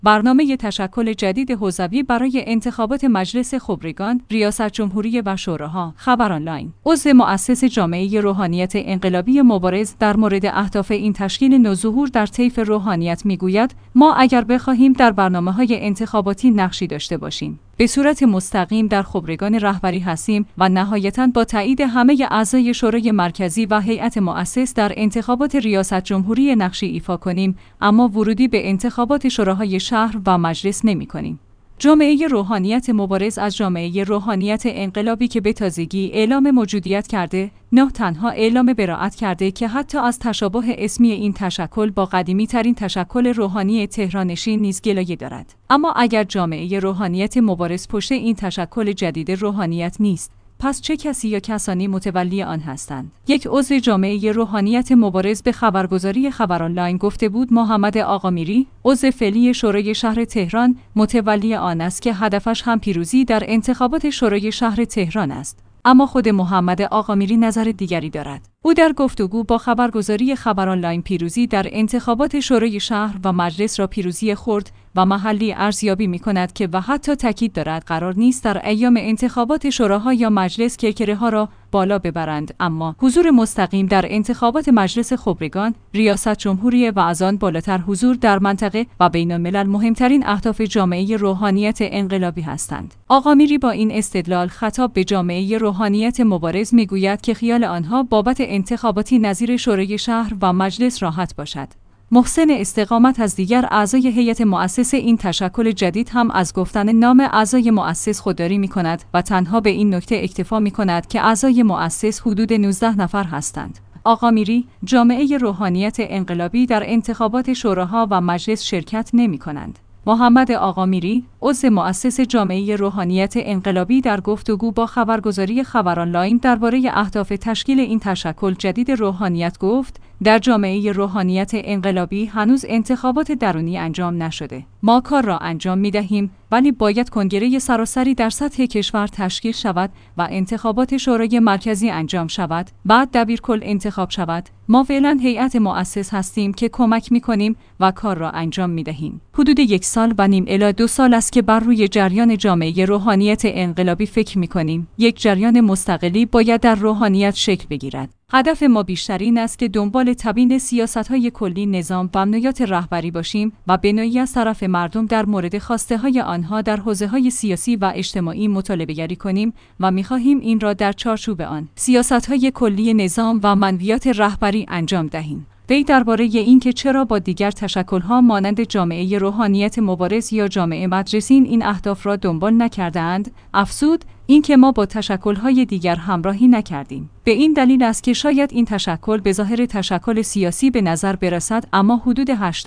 برنامه تشکل جدید حوزوی برای انتخابات مجلس خبرگان، ریاست جمهوری و شوراها. خبر آنلاین. عضو مؤسس جامعه روحانیت انقلابی مبارز در مورد اهداف این تشکیل نوظهور در طیف روحانیت میگوید: ما اگر بخواهیم در برنامه‌های انتخاباتی نقشی داشته باشیم، به صورت مستقیم در خبرگان رهبری هستیم و نهایتاً با تایید همه اعضای شورای مرکزی و هیئت مؤسس در انتخابات ریاست جمهوری نقشی ایفا کنیم، اما ورودی به انتخابات شوراهای شهر و مجلس نمی‌کنیم. جامعه روحانیت مبارز از جامعه روحانیت انقلابی که به تازگی اعلام موجودیت کرده، نه تنها اعلام براءت کرده که حتی از تشابه اسمی این تشکل با قدیمی ترین تشکل روحانی تهرانشین نیز گلایه دارد. اما اگر جامعه روحانیت مبارز پشت این تشکل جدید روحانیت نیست، پس چه کسی یا کسانی متولی آن هستند؟ یک عضو جامعه روحانیت مبارز به خبرگزاری خبر آنلاین گفته بود محمد آقامیری، عضو فعلی شورای شهر تهران، متولی آن است که هدفش هم پیروزی در انتخابات شورای شهر تهران است. اما خود محمد آقامیری نظر دیگری دارد. او در گفتگو با خبرگزاری خبر آنلاین پیروزی در انتخابات شورای شهر و مجلس را پیروزی خرد و محلی ارزیابی می‌کند که و حتی تاکید دارد قرار نیست در ایام انتخابات شوراها یا مجلس کرکره‌ها را بالا ببرند، اما حضور مستقیم در انتخابات مجلس خبرگان، ریاست جمهوری و از آن بالاتر حضور در منطقه و بین الملل مهمترین اهداف جامعه روحانیت انقلابی هستند. آقامیری با این استدلال خطاب به جامعه روحانیت مبارز می‌گوید که خیال آنها بابت انتخاباتی نظیر شورای شهر و مجلس راحت باشد. محسن استقامت از دیگر اعضای هیئت مؤسس این تشکل جدید هم از گفتن نام اعضای مؤسس خودداری می‌کند و تنها به این نکته اکتفا می‌کند که اعضای مؤسس حدود 19 نفر هستند. آقامیری: جامعه روحانیت انقلابی در انتخابات شوراها و مجلس شرکت نمی‌کنند. محمد آقامیری، عضو مؤسس جامعه روحانیت انقلابی در گفتگو با خبرگزاری خبر آنلاین درباره اهداف تشکیل این تشکل جدید روحانیت گفت: در جامعه روحانیت انقلابی هنوز انتخابات درونی انجام نشده. ما کار را انجام می‌دهیم، ولی باید کنگره سراسری در سطح کشور تشکیل شود و انتخابات شورای مرکزی انجام شود، بعد دبیرکل انتخاب شود. ما فعلا هیئت مؤسس هستیم که کمک می‌کنیم و کار را انجام می‌دهیم. حدود 1 سال و نیم الی 2 سال است که بر روی جریان جامعه روحانیت انقلابی فکر می‌کنیم. یک جریان مستقلی باید در روحانیت شکل بگیرد. هدف ما بیشتر این است که دنبال تبیین سیاست‌های کلی نظام و عملیات رهبری باشیم و به نوعی از طرف مردم در مورد خواسته‌های آنها در حوزه‌های سیاسی و اجتماعی مطالبه‌گری کنیم و می‌خواهیم این را در چارچوب آن سیاست‌های کلی نظام و منویات رهبری انجام دهیم. وی درباره اینکه چرا با دیگر تشکل‌ها مانند جامعه روحانیت مبارز یا جامعه مدرسین این اهداف را دنبال نکرده‌اند، افزود: اینکه ما با تشکل‌های دیگر همراهی نکردیم. به این دلیل است که شاید این تشکل به ظاهر تشکل سیاسی به نظر برسد، اما حدود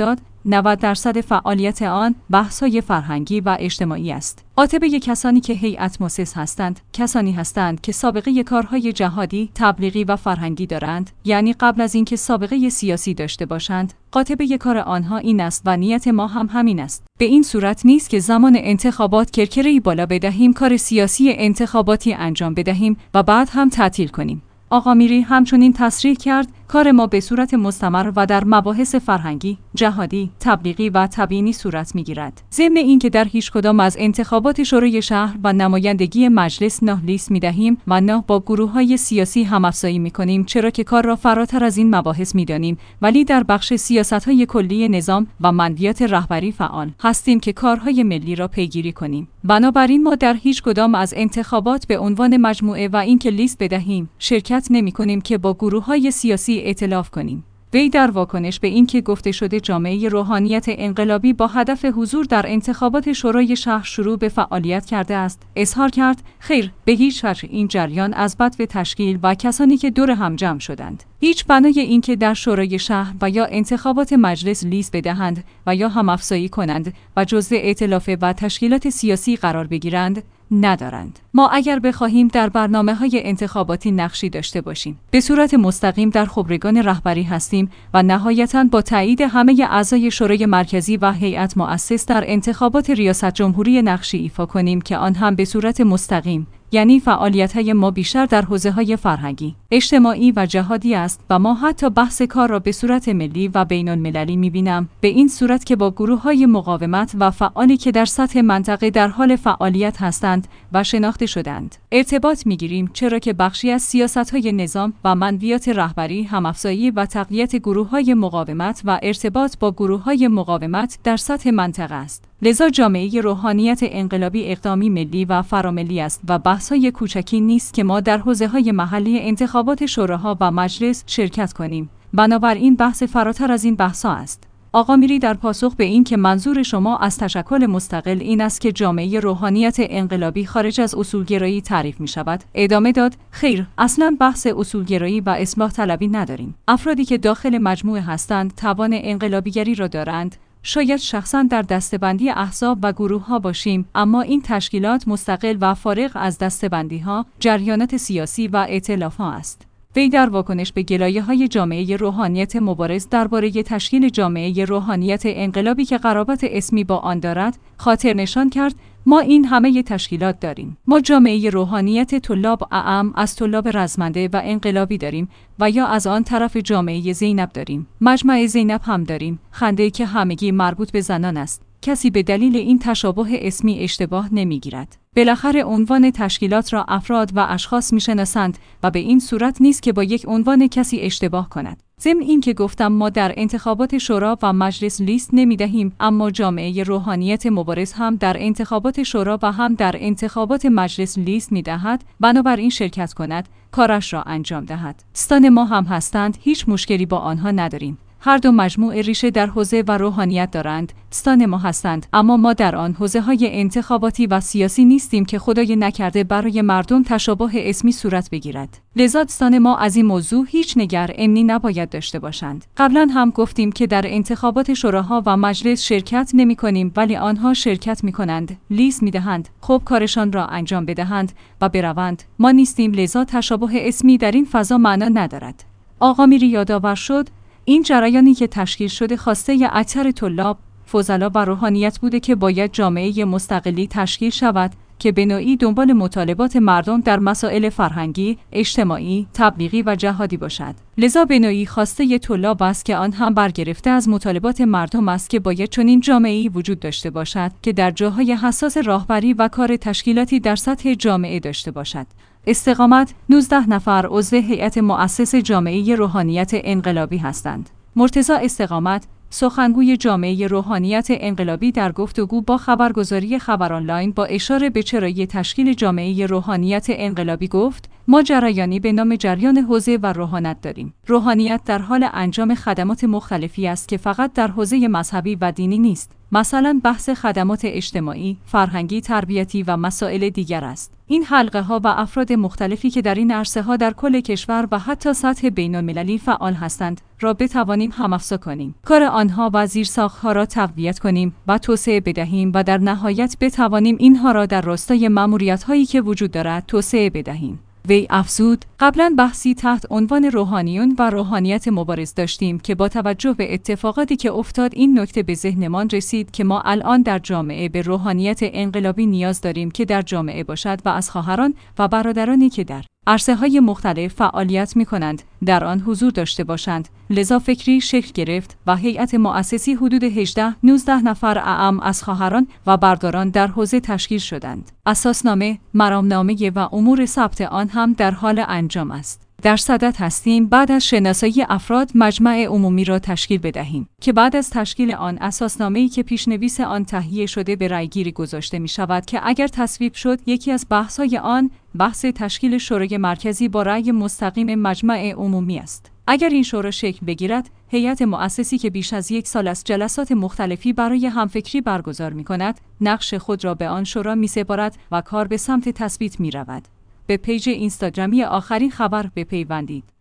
80-90% فعالیت آن بحث‌های فرهنگی و اجتماعی است. عاتبه کسانی که هیئت مؤسس هستند، کسانی هستند که سابقه کارهای جهادی، تبلیغی و فرهنگی دارند، یعنی قبل از اینکه سابقه سیاسی داشته باشند. قاطبه کار آنها این است و نیت ما هم همین است. به این صورت نیست که زمان انتخابات کرکره‌ای بالا بدهیم، کار سیاسی انتخاباتی انجام بدهیم و بعد هم تعطیل کنیم. آقامیری همچنین تصریح کرد: کار ما به صورت مستمر و در مباحث فرهنگی، جهادی، تبلیغی و تبیینی صورت می‌گیرد. ضمن اینکه در هیچ کدام از انتخابات شورای شهر و نمایندگی مجلس نه لیست می‌دهیم و نه با گروه‌های سیاسی هم‌افزایی می‌کنیم، چرا که کار را فراتر از این مباحث می‌دانیم، ولی در بخش سیاست‌های کلی نظام و منویات رهبری فعال هستیم که کارهای ملی را پیگیری کنیم. بنابراین ما در هیچ کدام از انتخابات به عنوان مجموعه و اینکه لیست بدهیم شرکت نمی‌کنیم که با گروه‌های سیاسی ائتلاف کنیم. وی در واکنش به این که گفته شده جامعه روحانیت انقلابی با هدف حضور در انتخابات شورای شهر شروع به فعالیت کرده است، اظهار کرد: خیر، به هیچ وجه این جریان از بدو تشکیل و کسانی که دور هم جمع شدند هیچ بنای این که در شورای شهر و یا انتخابات مجلس لیست بدهند و یا هم‌افزایی کنند و جزء ائتلاف و تشکیلات سیاسی قرار بگیرند ندارند. ما اگر بخواهیم در برنامه‌های انتخاباتی نقشی داشته باشیم، به صورت مستقیم در خبرگان رهبری هستیم و نهایتاً با تایید همه اعضای شورای مرکزی و هیئت مؤسس در انتخابات ریاست جمهوری نقشی ایفا کنیم که آن هم به صورت مستقیم یعنی فعالیت‌های ما بیشتر در حوزه‌های فرهنگی، اجتماعی و جهادی است و ما حتی بحث کار را به صورت ملی و بین‌المللی می‌بینم، به این صورت که با گروه‌های مقاومت و فعالی که در سطح منطقه در حال فعالیت هستند و شناخته شدند ارتباط می‌گیریم، چرا که بخشی از سیاست‌های نظام و منویات رهبری هم‌افزایی و تقویت گروه‌های مقاومت و ارتباط با گروه‌های مقاومت در سطح منطقه است. لذا جامعه روحانیت انقلابی اقدامی ملی و فراملی است و بحث‌های کوچکی نیست که ما در حوزه‌های محلی انتخابات شوراها و مجلس شرکت کنیم. بنابراین بحث فراتر از این بحث‌ها است. آقا میری در پاسخ به این که منظور شما از تشکل مستقل این است که جامعه روحانیت انقلابی خارج از اصولگرایی تعریف می شود، ادامه داد: خیر، اصلاً بحث اصولگرایی و اصلاح طلبی نداریم. افرادی که داخل مجموعه هستند توان انقلابیگری را دارند. شاید شخصاً در دسته‌بندی احزاب و گروه‌ها باشیم، اما این تشکیلات مستقل و فارغ از دسته‌بندی‌ها، جریانات سیاسی و ائتلاف‌ها است. وی در واکنش به گلایه‌های جامعه روحانیت مبارز درباره تشکیل جامعه روحانیت انقلابی که قرابت اسمی با آن دارد، خاطر نشان کرد: ما این همه تشکیلات داریم. ما جامعه روحانیت طلاب اعم از طلاب رزمنده و انقلابی داریم و یا از آن طرف جامعه زینب داریم. مجمع زینب هم داریم، خنده‌ای که همگی مربوط به زنان است. کسی به دلیل این تشابه اسمی اشتباه نمیگیرد. بالاخره عنوان تشکیلات را افراد و اشخاص میشناسند و به این صورت نیست که با یک عنوان کسی اشتباه کند. ضمن این که گفتم ما در انتخابات شورا و مجلس لیست نمیدهیم، اما جامعه روحانیت مبارز هم در انتخابات شورا و هم در انتخابات مجلس لیست میدهد، بنابراین شرکت کند، کارش را انجام دهد. ستان ما هم هستند، هیچ مشکلی با آنها نداریم. هر دو مجموعه ریشه در حوزه و روحانیت دارند، ستان ما هستند، اما ما در آن حوزه‌های انتخاباتی و سیاسی نیستیم که خدای نکرده برای مردم تشابه اسمی صورت بگیرد. لذا ستان ما از این موضوع هیچ نگر امنی نباید داشته باشند. قبلا هم گفتیم که در انتخابات شوراها و مجلس شرکت نمی‌کنیم، ولی آنها شرکت می‌کنند، لیست می‌دهند، خب کارشان را انجام بدهند و بروند. ما نیستیم، لذا تشابه اسمی در این فضا معنا ندارد. آقا میری یادآور شد: این جریانی که تشکیل شده خواسته اکثر طلاب، فضلا و روحانیت بوده که باید جامعه مستقلی تشکیل شود که به نوعی دنبال مطالبات مردم در مسائل فرهنگی، اجتماعی، تبلیغی و جهادی باشد. لذا به نوعی خواسته طلاب است که آن هم برگرفته از مطالبات مردم است که باید چنین جامعه‌ای وجود داشته باشد که در جاهای حساس راهبری و کار تشکیلاتی در سطح جامعه داشته باشد. استقامت 19 نفر عضو هیئت مؤسس جامعه روحانیت انقلابی هستند. مرتضی استقامت، سخنگوی جامعه روحانیت انقلابی، در گفتگو با خبرگزاری خبر آنلاین با اشاره به چرایی تشکیل جامعه روحانیت انقلابی گفت: ما جریانی به نام جریان حوزه و روحانیت داریم. روحانیت در حال انجام خدمات مختلفی است که فقط در حوزه مذهبی و دینی نیست. مثلا بحث خدمات اجتماعی، فرهنگی، تربیتی و مسائل دیگر است. این حلقه ها و افراد مختلفی که در این عرصه ها در کل کشور و حتی سطح بین المللی فعال هستند را بتوانیم هم‌افزا کنیم. کار آنها و زیرساخت‌ها را تقویت کنیم و توسعه بدهیم و در نهایت بتوانیم اینها را در راستای مأموریت‌هایی که وجود دارد توسعه بدهیم. وی افزود: قبلا بحثی تحت عنوان روحانیون و روحانیت مبارز داشتیم که با توجه به اتفاقاتی که افتاد این نکته به ذهنمان رسید که ما الان در جامعه به روحانیت انقلابی نیاز داریم که در جامعه باشد و از خواهران و برادرانی که در عرصه‌های مختلف فعالیت می‌کنند در آن حضور داشته باشند. لذا فکری شکل گرفت و هیئت مؤسسی حدود 18-19 نفر اعم از خواهران و برادران در حوزه تشکیل شدند. اساسنامه، مرامنامه و امور ثبت آن هم در حال انجام است. در صدد هستیم بعد از شناسایی افراد مجمع عمومی را تشکیل بدهیم که بعد از تشکیل آن اساسنامه‌ای که پیشنویس آن تهیه شده به رأیگیری گذاشته می شود که اگر تصویب شد یکی از بحث‌های آن بحث تشکیل شورای مرکزی با رأی مستقیم مجمع عمومی است. اگر این شورا شکل بگیرد، هیئت مؤسسی که بیش از 1 سال است جلسات مختلفی برای همفکری برگزار می‌کند، نقش خود را به آن شورا می‌سپارد و کار به سمت تثبیت می‌رود. به پیج اینستاگرامی آخرین خبر بپیوندید.